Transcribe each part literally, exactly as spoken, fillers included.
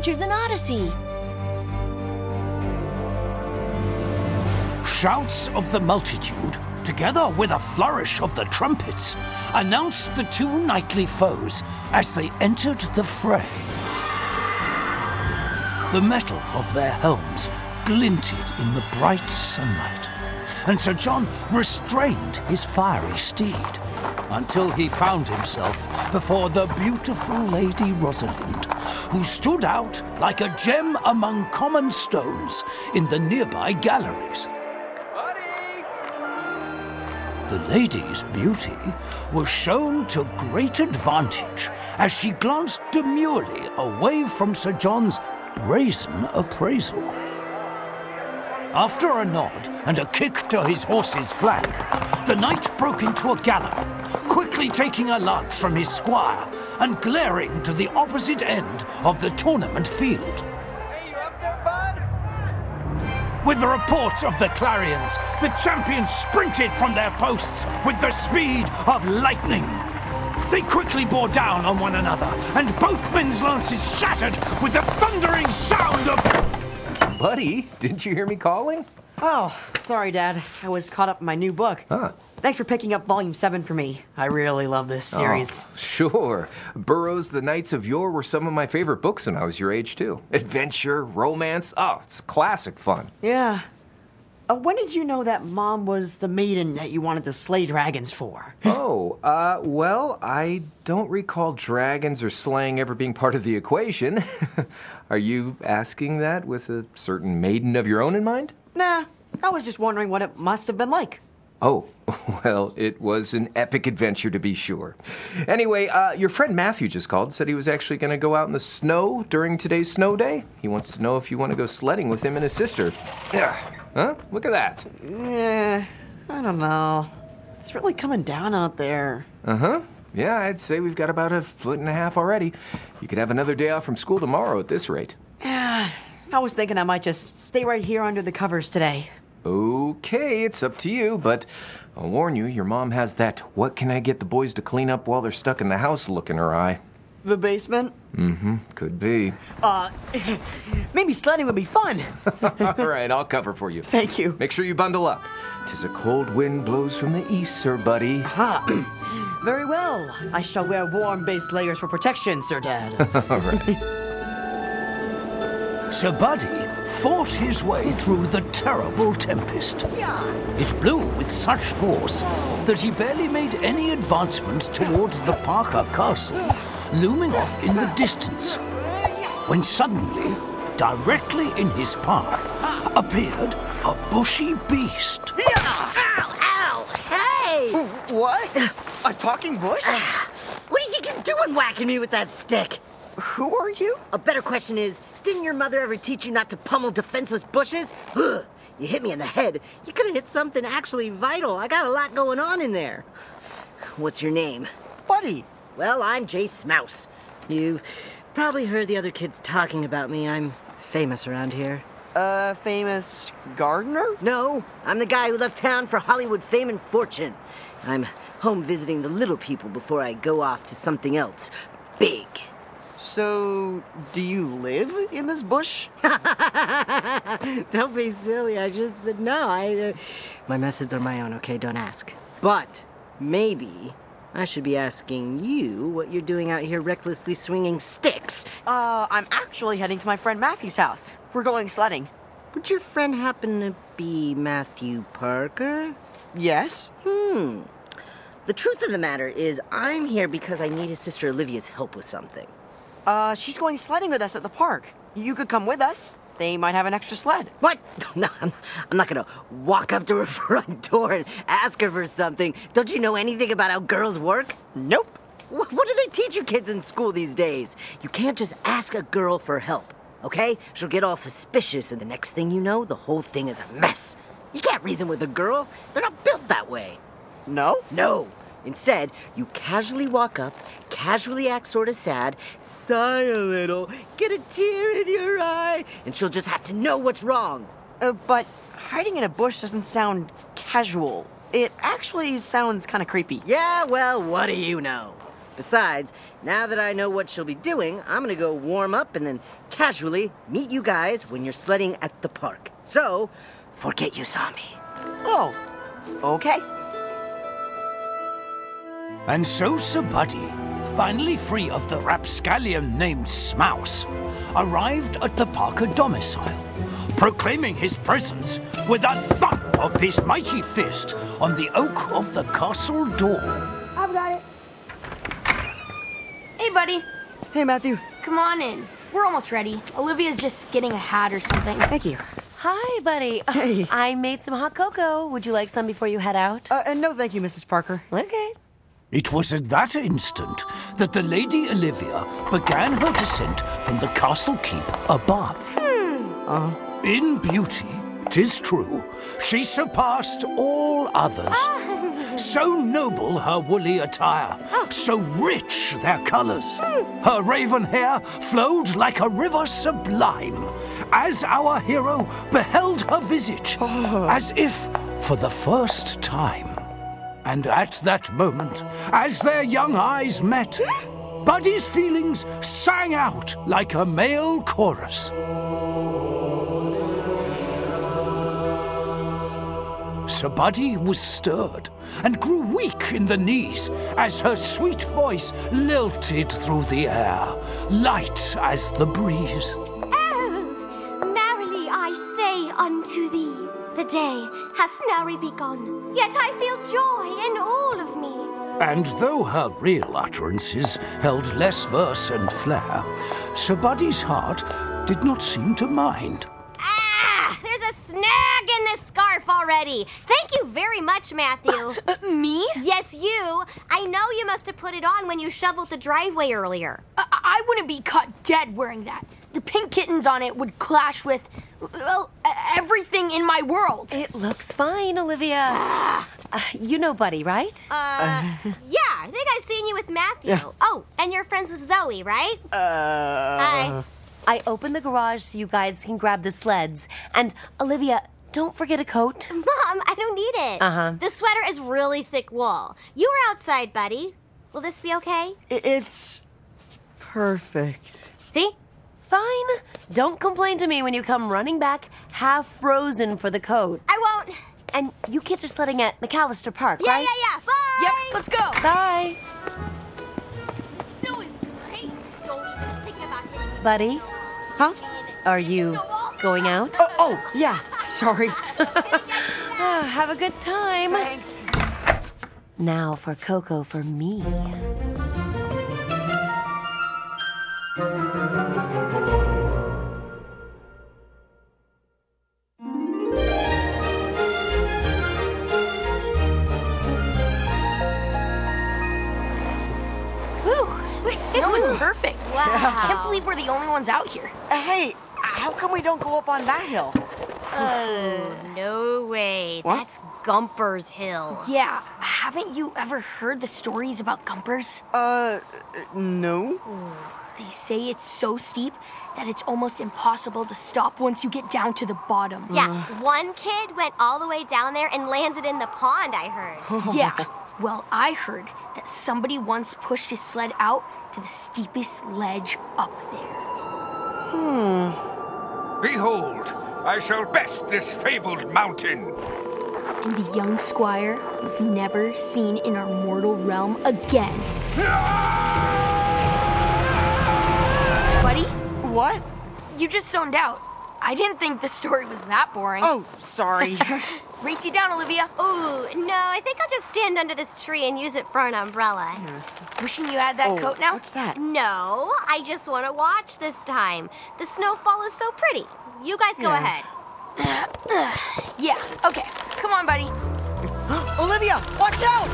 Adventures in Odyssey. Shouts of the multitude, together with a flourish of the trumpets, announced the two knightly foes as they entered the fray. The metal of their helms glinted in the bright sunlight, and Sir John restrained his fiery steed until he found himself before the beautiful Lady Rosalind, who stood out like a gem among common stones in the nearby galleries. The lady's beauty was shown to great advantage as she glanced demurely away from Sir John's brazen appraisal. After a nod and a kick to his horse's flank, the knight broke into a gallop, quickly taking a lance from his squire and glaring to the opposite end of the tournament field. Hey, you up there, bud? With the report of the clarions, the champions sprinted from their posts with the speed of lightning. They quickly bore down on one another, and both men's lances shattered with the thundering sound of... Buddy, didn't you hear me calling? Oh, sorry, Dad. I was caught up in my new book. Huh. Thanks for picking up Volume seven for me. I really love this series. Oh, sure. Burroughs' The Knights of Yore were some of my favorite books when I was your age, too. Adventure, romance, oh, it's classic fun. Yeah. Uh, when did you know that Mom was the maiden that you wanted to slay dragons for? Oh, uh, well, I don't recall dragons or slaying ever being part of the equation. Are you asking that with a certain maiden of your own in mind? Nah, I was just wondering what it must have been like. Oh, well, it was an epic adventure to be sure. Anyway, uh, your friend Matthew just called, said he was actually going to go out in the snow during today's snow day. He wants to know if you want to go sledding with him and his sister. Yeah. Huh? Look at that. Yeah, I don't know. It's really coming down out there. Uh-huh. Yeah, I'd say we've got about a foot and a half already. You could have another day off from school tomorrow at this rate. Yeah, I was thinking I might just stay right here under the covers today. Okay, it's up to you, but I'll warn you, your mom has that what can I get the boys to clean up while they're stuck in the house look in her eye. The basement? Mm-hmm, could be. Uh, maybe sledding would be fun. All right, I'll cover for you. Thank you. Make sure you bundle up. 'Tis a cold wind blows from the east, sir, buddy. Ha! Very well. I shall wear warm base layers for protection, Sir Dad. All right. Sir Buddy fought his way through the terrible tempest. It blew with such force that he barely made any advancement towards the Parker Castle, looming off in the distance, when suddenly, directly in his path, appeared a bushy beast. Ow, ow, hey! What? A talking bush? What do you think you're doing whacking me with that stick? Who are you? A better question is, didn't your mother ever teach you not to pummel defenseless bushes? Ugh, you hit me in the head. You could have hit something actually vital. I got a lot going on in there. What's your name? Buddy. Well, I'm Jace Mouse. You've probably heard the other kids talking about me. I'm famous around here. A famous gardener? No, I'm the guy who left town for Hollywood fame and fortune. I'm home visiting the little people before I go off to something else big. So, do you live in this bush? Don't be silly. I just said no. I, uh, my methods are my own, okay? Don't ask. But maybe I should be asking you what you're doing out here recklessly swinging sticks. Uh, I'm actually heading to my friend Matthew's house. We're going sledding. Would your friend happen to be Matthew Parker? Yes? Hmm. The truth of the matter is I'm here because I need his sister Olivia's help with something. Uh, she's going sledding with us at the park. You could come with us. They might have an extra sled. What? No, I'm, I'm not gonna walk up to her front door and ask her for something. Don't you know anything about how girls work? Nope. What, what do they teach you kids in school these days? You can't just ask a girl for help, okay? She'll get all suspicious, and the next thing you know, the whole thing is a mess. You can't reason with a girl. They're not built that way. No? No. Instead, you casually walk up, casually act sort of sad, sigh a little, get a tear in your eye, and she'll just have to know what's wrong. Uh, but hiding in a bush doesn't sound casual. It actually sounds kind of creepy. Yeah, well, what do you know? Besides, now that I know what she'll be doing, I'm gonna go warm up and then casually meet you guys when you're sledding at the park. So, forget you saw me. Oh, okay. And so Sir Buddy, finally free of the rapscallion named Smouse, arrived at the Parker domicile, proclaiming his presence with a thump of his mighty fist on the oak of the castle door. I've got it. Hey, buddy. Hey, Matthew. Come on in. We're almost ready. Olivia's just getting a hat or something. Thank you. Hi, buddy. Hey. I made some hot cocoa. Would you like some before you head out? Uh, and no thank you, Missus Parker. Okay. It was at that instant that the Lady Olivia began her descent from the castle keep above. Uh, In beauty, 'tis true, she surpassed all others. So noble her woolly attire, so rich their colors. Her raven hair flowed like a river sublime, as our hero beheld her visage, as if for the first time. And at that moment, as their young eyes met, Buddy's feelings sang out like a male chorus. Sir Buddy was stirred and grew weak in the knees as her sweet voice lilted through the air, light as the breeze. Oh, merrily I say unto thee, the day has nary begun, yet I feel joy in all of me. And though her real utterances held less verse and flair, Sir Buddy's heart did not seem to mind. Ah, there's a snag in this scarf already. Thank you very much, Matthew. Uh, me? Yes, you. I know you must have put it on when you shoveled the driveway earlier. I, I wouldn't be caught dead wearing that. The pink kittens on it would clash with, well, e- everything in my world. It looks fine, Olivia. Uh, you know Buddy, right? Uh, yeah, I think I've seen you with Matthew. Yeah. Oh, and you're friends with Zoe, right? uh... Hi. I opened the garage so you guys can grab the sleds. And, Olivia, don't forget a coat. Mom, I don't need it. Uh-huh. This sweater is really thick wool. You were outside, buddy. Will this be okay? I- It's perfect. See? Fine. Don't complain to me when you come running back half frozen for the coat. I won't. And you kids are sledding at McAllister Park, Yeah, right? yeah, yeah. Bye. Yep, let's go. Bye. Snow is great. Don't even think about getting me. Buddy, Huh? are you going out? Oh, oh, yeah. Sorry. Ah, have a good time. Thanks. Now for cocoa for me. Whew, the snow is perfect. Wow. I can't believe we're the only ones out here. Uh, hey, how come we don't go up on that hill? No way. What? That's Gumper's Hill. Yeah, haven't you ever heard the stories about Gumpers? Uh, no. They say it's so steep that it's almost impossible to stop once you get down to the bottom. Yeah, one kid went all the way down there and landed in the pond, I heard. Yeah, well, I heard that somebody once pushed his sled out to the steepest ledge up there. Behold, I shall best this fabled mountain. And the young squire was never seen in our mortal realm again. Buddy, What? you just zoned out. I didn't think the story was that boring. Oh, sorry. Race you down, Olivia. Ooh, no, I think I'll just stand under this tree and use it for an umbrella. Wishing you had that Oh, coat now? what's that? No, I just want to watch this time. The snowfall is so pretty. You guys go Yeah. ahead. Yeah, okay. Come on, buddy. Olivia, watch out!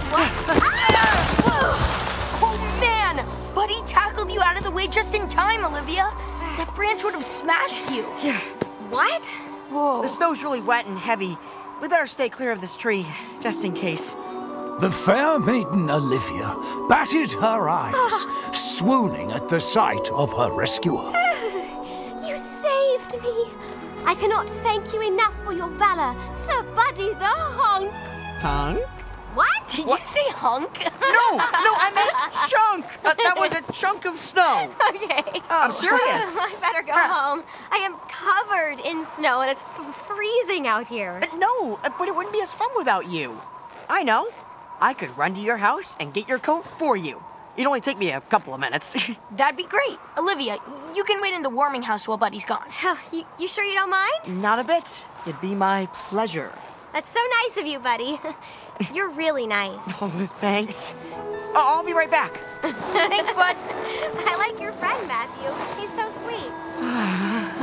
Oh, man! Buddy tackled you out of the way just in time, Olivia. That branch would have smashed you. Yeah, What? Whoa. the snow's really wet and heavy. We better stay clear of this tree, just in case. The fair maiden Olivia batted her eyes, swooning at the sight of her rescuer. You saved me. I cannot thank you enough for your valor, Sir Buddy the Honk. Hunk? What? Did you say hunk? No, no, I meant chunk. Uh, that was a chunk of snow. Okay. I'm serious. I better go home. I am covered in snow and it's f- freezing out here. Uh, no, uh, but it wouldn't be as fun without you. I know. I could run to your house and get your coat for you. It'd only take me a couple of minutes. That'd be great. Olivia, you can wait in the warming house while Buddy's gone. you, you sure you don't mind? Not a bit. It'd be my pleasure. That's so nice of you, buddy. You're really nice. Oh, thanks. Oh, I'll be right back. Thanks, Bud. I like your friend, Matthew. He's so sweet.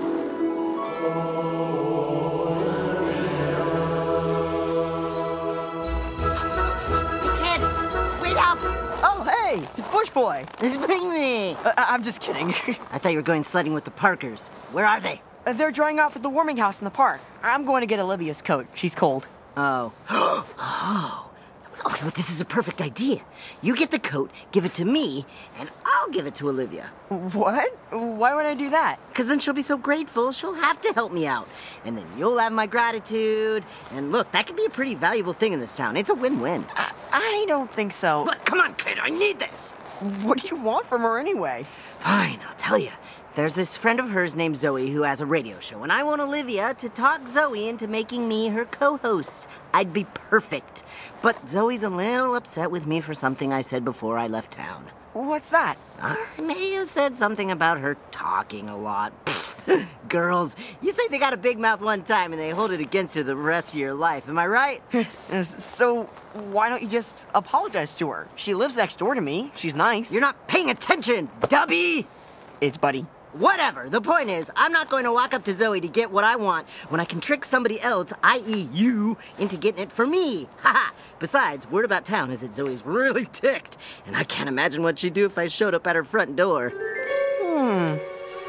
Kid, wait up! Oh, hey, it's Bush Boy. It's me. Uh, I- I'm just kidding. I thought you were going sledding with the Parkers. Where are they? Uh, They're drying out for the warming house in the park. I'm going to get Olivia's coat. She's cold. Oh. oh. Oh, well, this is a perfect idea. You get the coat, give it to me, and I'll give it to Olivia. What? Why would I do that? Because then she'll be so grateful, she'll have to help me out. And then you'll have my gratitude. And look, that could be a pretty valuable thing in this town. It's a win-win. I, I don't think so. Look, come on, kid, I need this. What do you want from her anyway? Fine, I'll tell you. There's this friend of hers named Zoe who has a radio show, and I want Olivia to talk Zoe into making me her co-host. I'd be perfect. But Zoe's a little upset with me for something I said before I left town. What's that? I may have said something about her talking a lot. Girls, you say they got a big mouth one time and they hold it against her the rest of your life. Am I right? So, why don't you just apologize to her? She lives next door to me. She's nice. You're not paying attention, Dubby! It's Buddy. Whatever. The point is, I'm not going to walk up to Zoe to get what I want when I can trick somebody else, that is you, into getting it for me. Haha. Besides, word about town is that Zoe's really ticked, and I can't imagine what she'd do if I showed up at her front door. Hmm.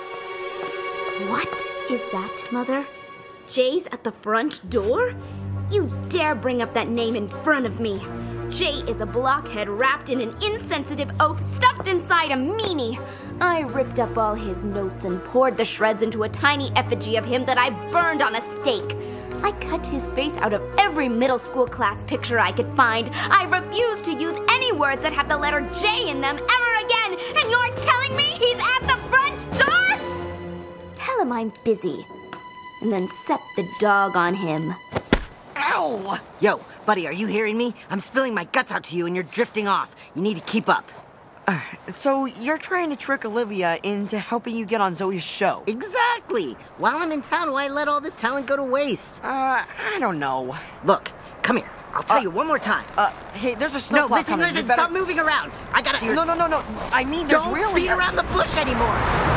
What is that, Mother? Jay's at the front door? You dare bring up that name in front of me. Jay is a blockhead wrapped in an insensitive oaf stuffed inside a meanie. I ripped up all his notes and poured the shreds into a tiny effigy of him that I burned on a stake. I cut his face out of every middle school class picture I could find. I refuse to use any words that have the letter J in them ever again. And you're telling me he's at the front door? Tell him I'm busy. And then set the dog on him. Ow! Yo, buddy, are you hearing me? I'm spilling my guts out to you and you're drifting off. You need to keep up. Uh, so, you're trying to trick Olivia into helping you get on Zoe's show? Exactly. While I'm in town, why let all this talent go to waste? Uh, I don't know. Look, come here. I'll tell Uh, you one more time. Uh, hey, there's a snowplow no, listen, coming. listen, You better... stop moving around. I gotta... No, no, no, no. I mean, there's Don't really... beat around the bush anymore.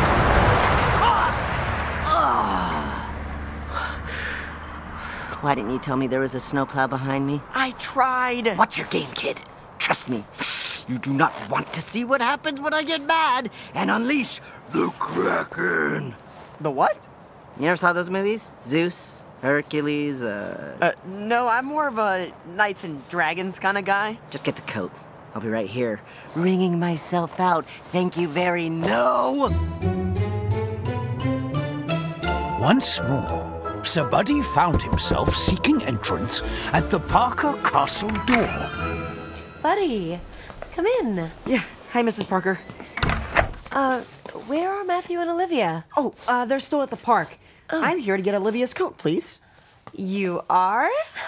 Why didn't you tell me there was a snowplow behind me? I tried. What's your game, kid? Trust me. You do not want to see what happens when I get mad and unleash the Kraken. The what? You never saw those movies? Zeus, Hercules, uh... Uh, no, I'm more of a Knights and Dragons kind of guy. Just get the coat. I'll be right here, wringing myself out. Thank you very no. Once more, Sir Buddy found himself seeking entrance at the Parker Castle door. Buddy, come in. Yeah. Hi, Missus Parker. Uh, where are Matthew and Olivia? Oh, uh, they're still at the park. I'm here to get Olivia's coat, please. You are?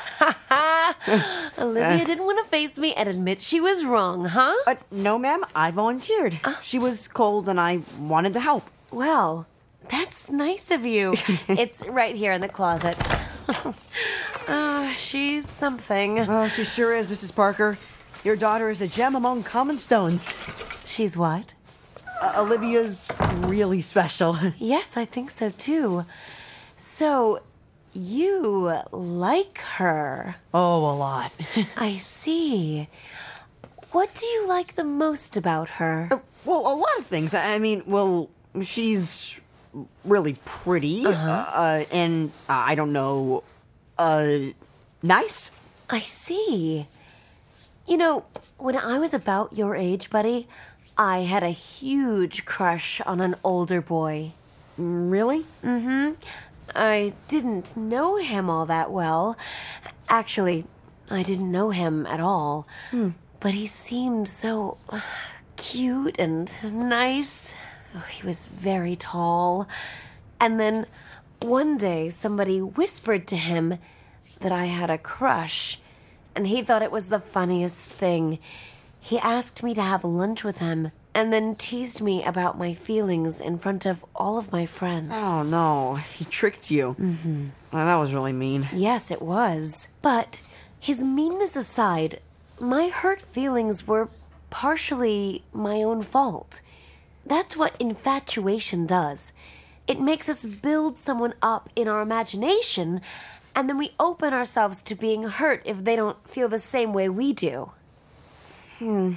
Olivia didn't want to face me and admit she was wrong, huh? Uh, no, ma'am. I volunteered. She was cold and I wanted to help. Well, that's nice of you. It's right here in the closet. uh, she's something. Oh, she sure is, Missus Parker. Your daughter is a gem among common stones. She's what? Uh, Olivia's really special. Yes, I think so too. So, you like her. Oh, a lot. I see. What do you like the most about her? Uh, well, a lot of things. I mean, well, she's really pretty. Uh-huh. Uh, and uh, I don't know, uh, nice? I see. You know, when I was about your age, buddy, I had a huge crush on an older boy. Really? Mm-hmm. I didn't know him all that well. Actually, I didn't know him at all. Hmm. But he seemed so cute and nice. Oh, he was very tall. And then one day somebody whispered to him that I had a crush, and he thought it was the funniest thing. He asked me to have lunch with him and then teased me about my feelings in front of all of my friends. Oh, no. He tricked you. Mm-hmm. Well, that was really mean. Yes, it was. But his meanness aside, my hurt feelings were partially my own fault. That's what infatuation does. It makes us build someone up in our imagination, and then we open ourselves to being hurt if they don't feel the same way we do. Hmm.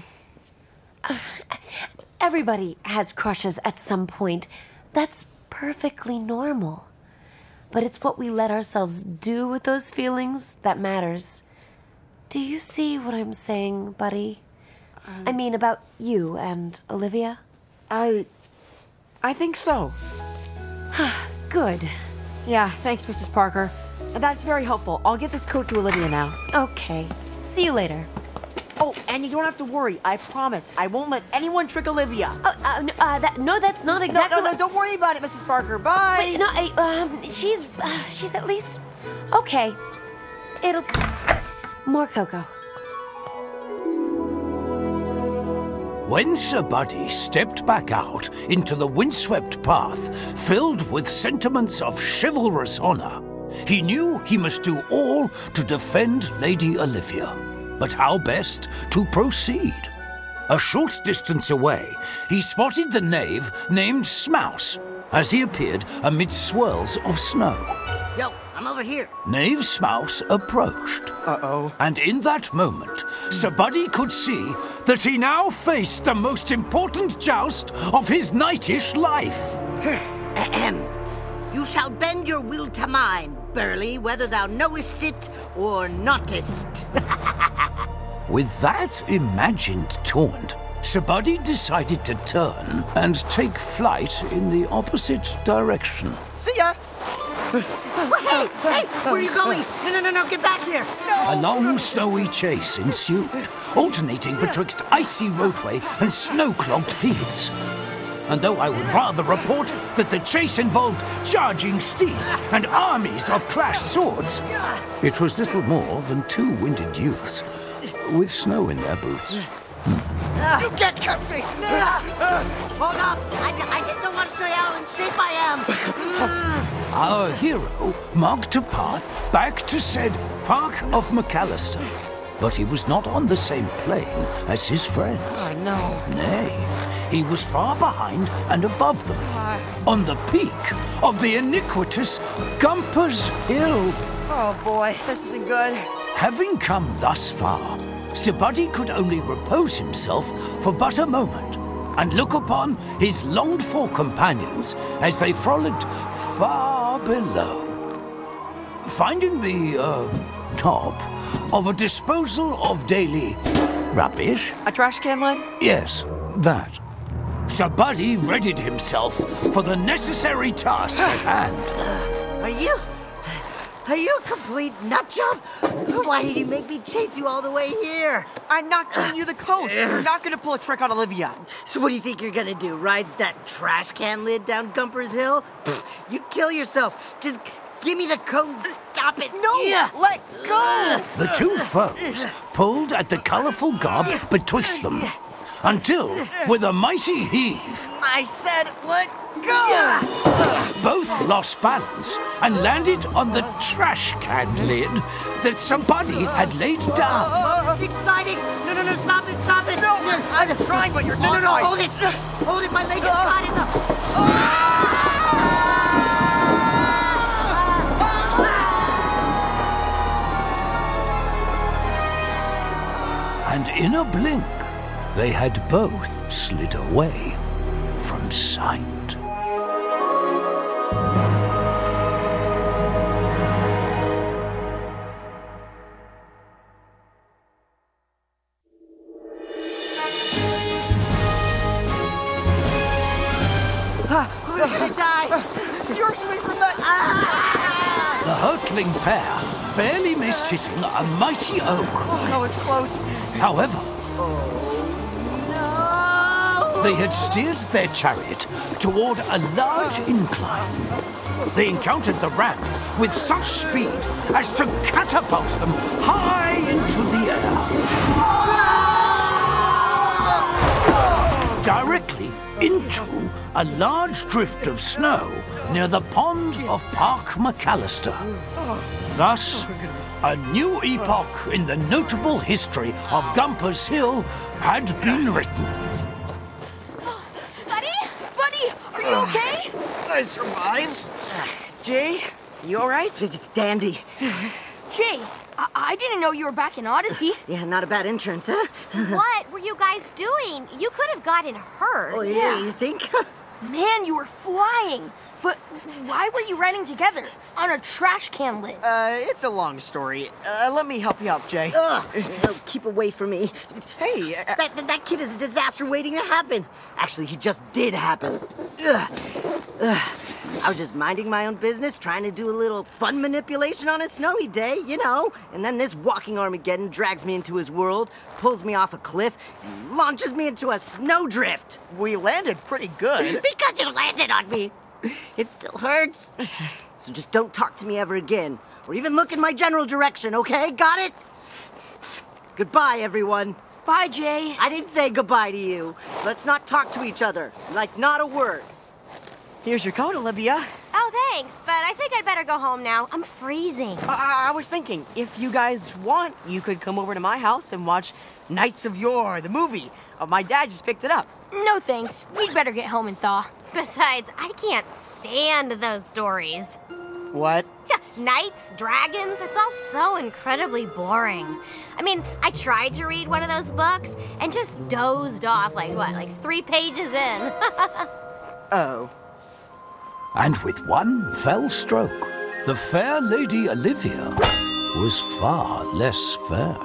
Everybody has crushes at some point. That's perfectly normal. But it's what we let ourselves do with those feelings that matters. Do you see what I'm saying, buddy? Um, I mean, about you and Olivia? I... I think so. Good. Yeah, thanks, Missus Parker. That's very helpful. I'll get this coat to Olivia now. Okay. See you later. Oh, and you don't have to worry. I promise. I won't let anyone trick Olivia. Uh, uh, no, uh, that, no, that's not exactly. No, no, no, don't worry about it, Missus Parker. Bye. Wait, no, I, um, she's, uh, she's at least okay. It'll more cocoa. When Sir Buddy stepped back out into the windswept path filled with sentiments of chivalrous honor, he knew he must do all to defend Lady Olivia. But how best to proceed? A short distance away, he spotted the knave named Smouse as he appeared amid swirls of snow. Yo, I'm over here. Knave Smouse approached. Uh-oh. And in that moment, Sir Buddy could see that he now faced the most important joust of his knightish life. Ahem. You shall bend your will to mine, Burley, whether thou knowest it or nottest. With that imagined taunt, Sir Buddy decided to turn and take flight in the opposite direction. See ya! Hey, hey, where are you going? No, no, no, no, get back here! No! A long, snowy chase ensued, alternating betwixt icy roadway and snow-clogged fields. And though I would rather report that the chase involved charging steeds and armies of clashed swords, it was little more than two winded youths with snow in their boots. Uh, you can't catch me! Uh, uh, hold up! I, I just don't want to show you how in shape I am! Our hero marked a path back to said Park of McAllister, but he was not on the same plane as his friends. Oh, no. Nay, he was far behind and above them, uh, on the peak of the iniquitous Gumper's Hill. Oh, boy, this isn't good. Having come thus far, Sir Buddy could only repose himself for but a moment and look upon his longed-for companions as they frolicked far below. Finding the, uh, top of a disposal of daily rubbish... A trash can lid? Yes, that. Sir Buddy readied himself for the necessary task at hand. Are you... Are you a complete nutjob? Why did you make me chase you all the way here? I'm not giving you the coat. You're not gonna pull a trick on Olivia. So what do you think you're gonna do? Ride that trash can lid down Gumper's Hill? You'd kill yourself. Just give me the coat and stop it. No, yeah. Let go. The two foes pulled at the colorful garb betwixt them until, with a mighty heave, I said let go. Both lost balance and landed on the trash can lid that somebody had laid down. Uh, exciting! No, no, no, stop it, stop it! No, I'm trying, but you're no, not. No, no, no, hold it! Hold it, my leg is caught in the... And in a blink, they had both slid away from sight. Who's gonna die? Steer us away from that. The hurtling pair barely missed hitting a mighty oak. Oh, that was close. However, No! they had steered their chariot toward a large incline. They encountered the ramp with such speed as to catapult them high into the air. Directly into a large drift of snow near the pond of Park McAllister. Thus, a new epoch in the notable history of Gumper's Hill had been written. Buddy? Buddy, are you okay? I survived. Jay, you all right? Dandy. Jay, I, I didn't know you were back in Odyssey. Yeah, not a bad entrance, huh? What were you guys doing? You could have gotten hurt. Oh, yeah, you think? Man, you were flying. But why were you riding together on a trash can lid? Uh, it's a long story. Uh, let me help you out, Jay. Ugh, oh, keep away from me. Hey, uh, That, that, that kid is a disaster waiting to happen. Actually, he just did happen. Ugh. Ugh. I was just minding my own business, trying to do a little fun manipulation on a snowy day, you know. And then this walking Armageddon drags me into his world, pulls me off a cliff, and launches me into a snowdrift. we landed pretty good. Because you landed on me. It still hurts. So just don't talk to me ever again, or even look in my general direction, okay? Got it? Goodbye, everyone. Bye, Jay. I didn't say goodbye to you. Let's not talk to each other. Like, not a word. Here's your coat, Olivia. Oh, thanks, but I think I'd better go home now. I'm freezing. I, I was thinking, if you guys want, you could come over to my house and watch Knights of Yore, the movie. Uh, my dad just picked it up. No thanks. We'd better get home and thaw. Besides, I can't stand those stories. What? Yeah, knights, dragons, it's all so incredibly boring. I mean, I tried to read one of those books and just dozed off like, what, like three pages in. Oh. And with one fell stroke, the fair Lady Olivia was far less fair.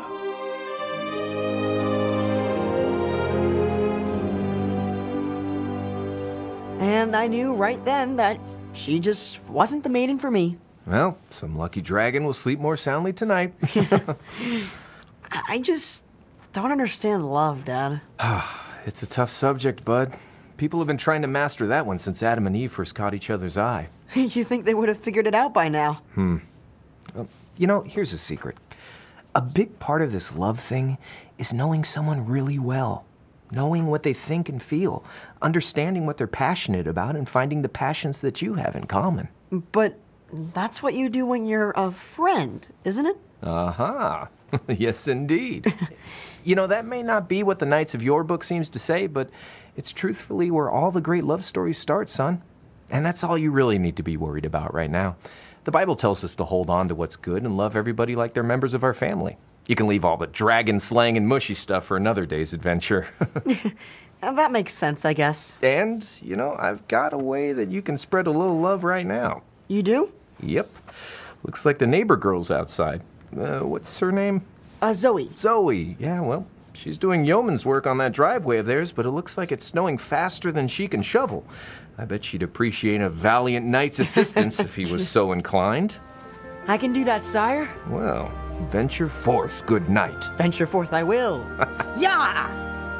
And I knew right then that she just wasn't the maiden for me. Well, some lucky dragon will sleep more soundly tonight. I I just don't understand love, Dad. It's a tough subject, bud. People have been trying to master that one since Adam and Eve first caught each other's eye. You think they would have figured it out by now? You know, here's a secret. A big part of this love thing is knowing someone really well. Knowing what they think and feel. Understanding what they're passionate about and finding the passions that you have in common. But that's what you do when you're a friend, isn't it? Uh-huh. Yes, indeed. You know, that may not be what the Knights of Yore book seems to say, but it's truthfully where all the great love stories start, son. And that's all you really need to be worried about right now. The Bible tells us to hold on to what's good and love everybody like they're members of our family. You can leave all the dragon slang and mushy stuff for another day's adventure. Uh, That makes sense, I guess. And, you know, I've got a way that you can spread a little love right now. You do? Yep. Looks like the neighbor girl's outside. Uh, what's her name? Uh, Zoe. Zoe. Yeah, well, she's doing yeoman's work on that driveway of theirs, but it looks like it's snowing faster than she can shovel. I bet she'd appreciate a valiant knight's assistance if he was so inclined. I can do that, sire. Well, venture forth, good knight. Venture forth I will. Yeah!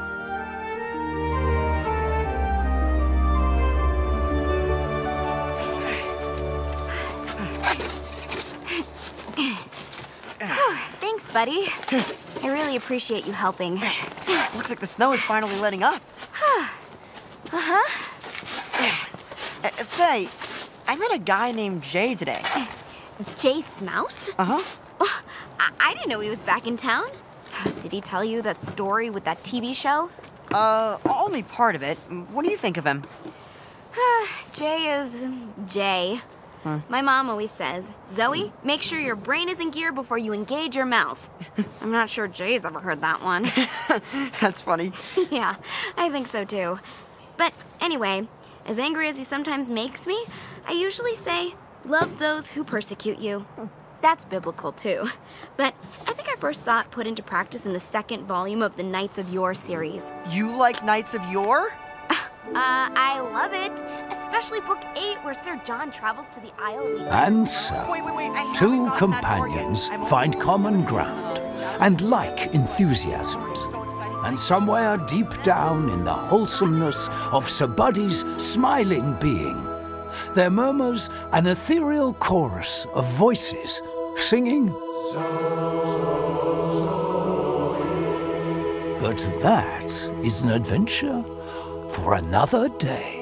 Thanks, buddy. I really appreciate you helping. Looks like the snow is finally letting up. Uh-huh. Uh, say, I met a guy named Jay today. Jay Smouse? Uh-huh. Oh, I-, I didn't know he was back in town. Did he tell you that story with that T V show? Uh, only part of it. What do you think of him? Jay is Jay. My mom always says, Zoe, make sure your brain is in gear before you engage your mouth. I'm not sure Jay's ever heard that one. That's funny. Yeah, I think so too. But anyway, as angry as he sometimes makes me, I usually say, love those who persecute you. That's biblical too. But I think I first saw it put into practice in the second volume of the Knights of Yore series. You like Knights of Yore? Uh, I love it. Especially book eight, where Sir John travels to the Isle of the And so, Wait, wait, wait, I haven't two gotten that far yet. companions I'm find only- common ground and like enthusiasms. And somewhere deep down in the wholesomeness of Sir Buddy's smiling being, there murmurs an ethereal chorus of voices singing. But that is an adventure for another day.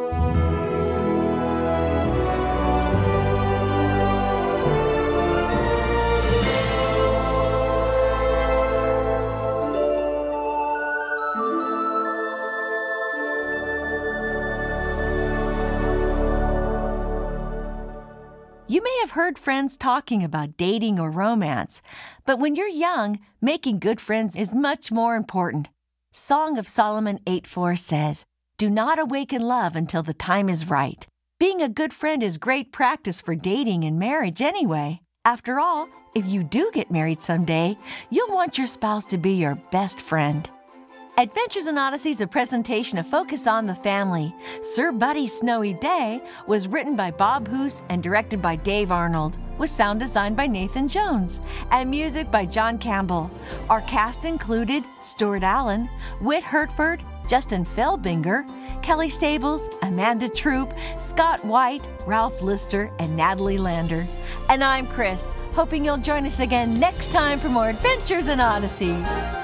You may have heard friends talking about dating or romance, but when you're young, making good friends is much more important. Song of Solomon eight four says, "Do not awaken love until the time is right." Being a good friend is great practice for dating and marriage anyway. After all, if you do get married someday, you'll want your spouse to be your best friend. Adventures in Odyssey is a presentation of Focus on the Family. Sir Buddy's Snowy Day was written by Bob Hoose and directed by Dave Arnold, with sound design by Nathan Jones, and music by John Campbell. Our cast included Stuart Allen, Whit Hertford, Justin Felbinger, Kelly Stables, Amanda Troop, Scott White, Ralph Lister, and Natalie Lander. And I'm Chris, hoping you'll join us again next time for more Adventures in Odyssey.